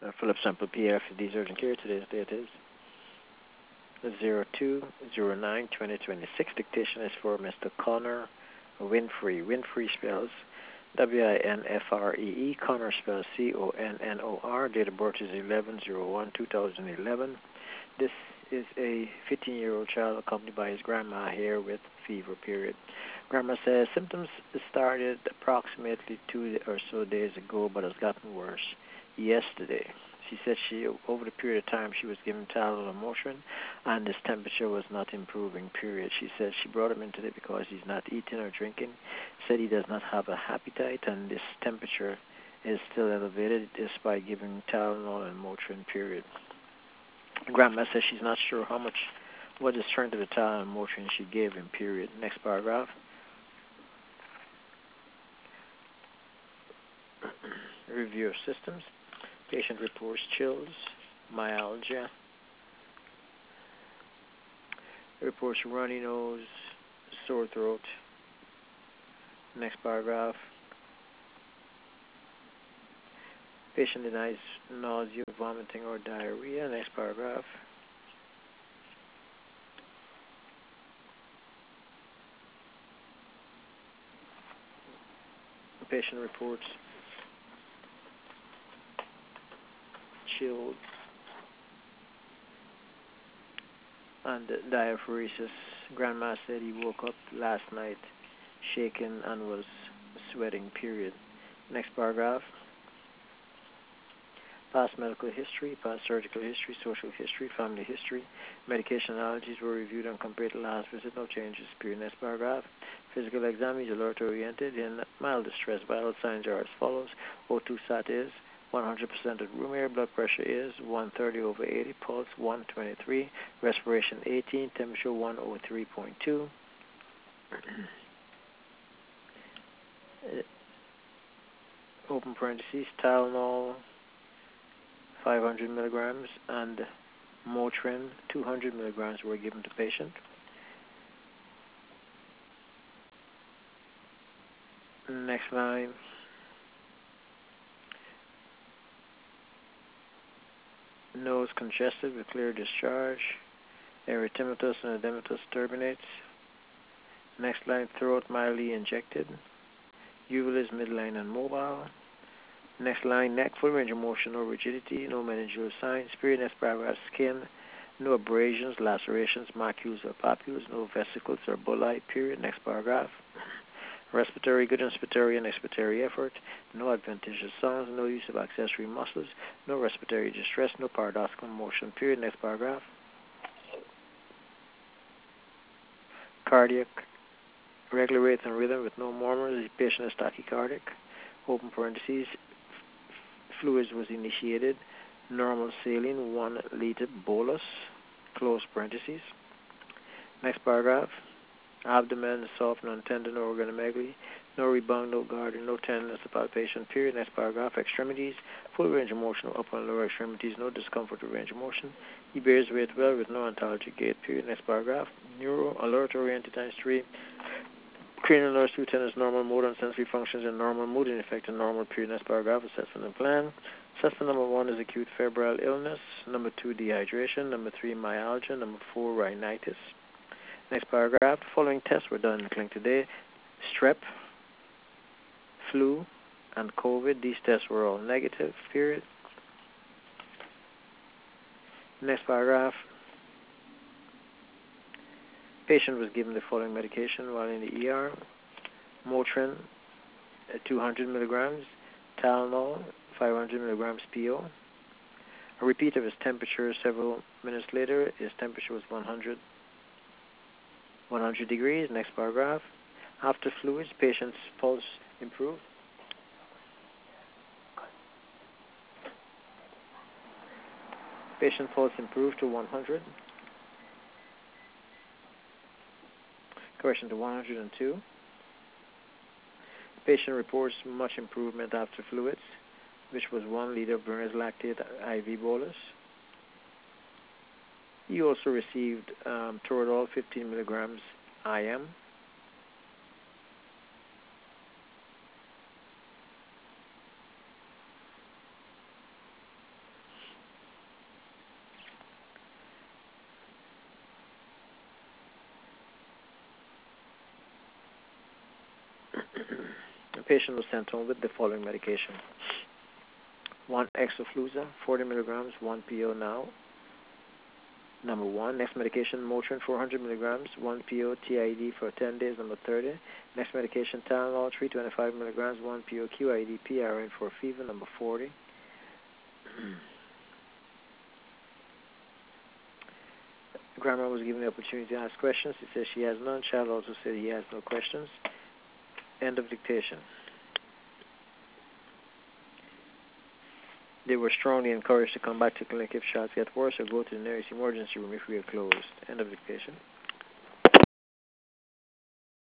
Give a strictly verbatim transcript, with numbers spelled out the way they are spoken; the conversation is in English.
Uh, Philip Sample P F D urgent care. Today's date is zero two zero nine twenty twenty-six. Dictation is for Mister Connor Winfrey. Winfrey spells W I N F R E E. Connor spells C O N N O R. Date of birth is eleven oh one two thousand eleven. This is a fifteen-year-old child accompanied by his grandma here with fever, period. Grandma says symptoms started approximately two or so days ago, but has gotten worse yesterday. She said she, over the period of time, she was given Tylenol and Motrin, and his temperature was not improving, period. She said she brought him in today because he's not eating or drinking, said he does not have a appetite, and this temperature is still elevated despite giving Tylenol and Motrin, period. Grandma says she's not sure how much, what is turned to the Tylenol and Motrin she gave him, period. Next paragraph. Review of systems. Patient reports chills, myalgia, reports runny nose, sore throat. Next paragraph. Patient denies nausea, vomiting, or diarrhea. Next paragraph. Patient reports chilled and diaphoresis. Grandma said he woke up last night shaken and was sweating, period. Next paragraph. Past medical history, past surgical history, social history, family history, medication allergies were reviewed and compared to last visit. No changes, period. Next paragraph. Physical exam is alert-oriented in mild distress. Vital signs are as follows. O two sat is one hundred percent of room air. Blood pressure is one thirty over eighty. Pulse one twenty-three. Respiration eighteen. Temperature one oh three point two. Open parentheses. Tylenol five hundred milligrams and Motrin two hundred milligrams were given to patient. Next line. Nose congested with clear discharge. Erythematous and edematous turbinates. Next line. Throat mildly injected. Uvula is midline and mobile. Next line. Neck full range of motion, no rigidity, no meningeal signs. Period. Next paragraph. Skin, no abrasions, lacerations, macules or papules, no vesicles or bullae. Period. Next paragraph. Respiratory, good inspiratory and expiratory effort, no adventitious sounds, no use of accessory muscles, no respiratory distress, no paradoxical motion. Period. Next paragraph. Cardiac, regular rate and rhythm with no murmurs. The patient is tachycardic. Open parentheses. Fluids was initiated. Normal saline, one liter bolus. Close parentheses. Next paragraph. Abdomen, soft, non-tender, no organomegaly, no rebound, no guarding, no tenderness of palpation, period. Next paragraph. Extremities, full range of motion, upper and lower extremities, no discomfort or range of motion. He bears weight well with no ontology gait, period. Next paragraph. Neuro, alert, oriented, times three. Cranial nerves, two tenors, normal motor and sensory functions in normal mood and effect in normal, period. Next paragraph. Assessment and plan. Assessment number one is acute febrile illness. Number two, dehydration. Number three, myalgia. Number four, rhinitis. Next paragraph. The following tests were done in the clinic today. Strep, flu, and COVID. These tests were all negative, period. Next paragraph. Patient was given the following medication while in the E R. Motrin, two hundred milligrams. Tylenol, five hundred milligrams P O. A repeat of his temperature several minutes later. His temperature was one hundred. one hundred degrees. Next paragraph. After fluids, patient's pulse improved. Patient pulse improved to one hundred. Correction to one hundred two. Patient reports much improvement after fluids, which was one liter of Berners lactate I V bolus. He also received um, Toradol fifteen milligrams I M. The patient was sent home with the following medication. one Exofluza, forty milligrams, one P O now. Number one, next medication, Motrin, four hundred milligrams, one P O T I D for ten days. Number thirty, next medication, Tylenol, three hundred twenty-five milligrams, one P O Q I D P R N for fever. Number forty. Grandma was given the opportunity to ask questions. He says she has none. Child also said he has no questions. End of dictation. They were strongly encouraged to come back to clinic if shots get worse or go to the nearest emergency room if we are closed. End of dictation.